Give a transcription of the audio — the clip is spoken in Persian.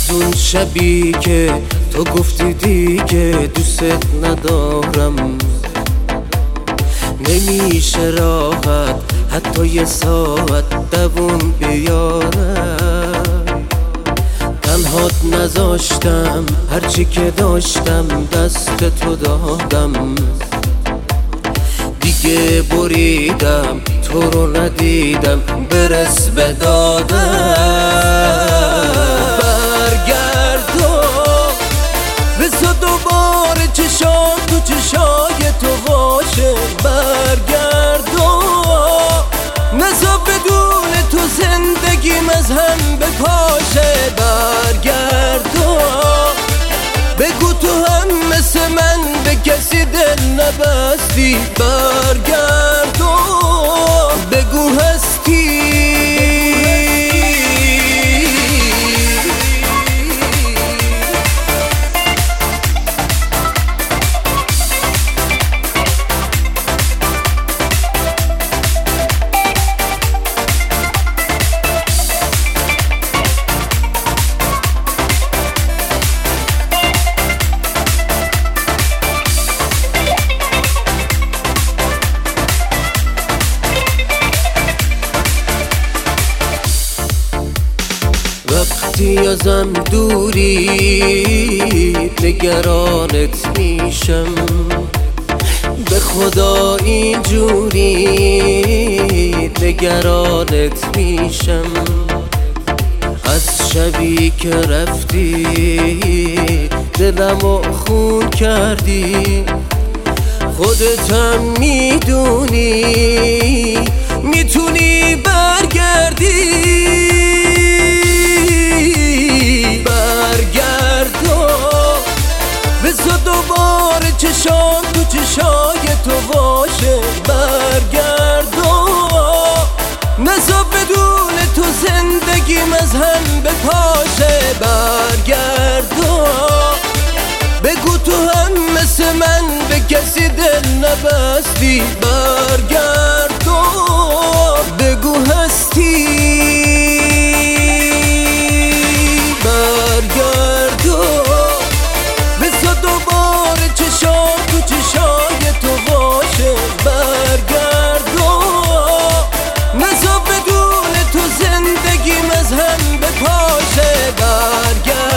اون شبی که تو گفتی دیگه دوست ندارم، نمیشه راحت حتی یه ساعت دووم بیارم. تنهات نذاشتم، هرچی که داشتم دست تو دادم، دیگه بریدم تو رو ندیدم برس به دادم. برگردو بسا دوباره چشام تو چشای تو باشه، برگردو نزا بدون تو زندگیم از هم بپاشه. برگردو بگو تو هم مثل من به کسی دل نبستی، برگردو بگو هستی. وقتی ازم دوری نگرانت میشم، به خدا اینجوری نگرانت میشم. از شبی که رفتی دلمو خون کردی، خودتم میدونی میتونی برگردی. بسا دوباره چشام تو چشای تو باشه، برگردو نزا بدون تو زندگیم از هم بپاشه. برگردو بگو تو هم مثل من به کسی دل نبستی، برگردو بگو هستی. برگردو بسا دوباره چشام تو چشای تو باشه، برگردو نزا بدون تو زندگیم از هم بپاشه. برگردو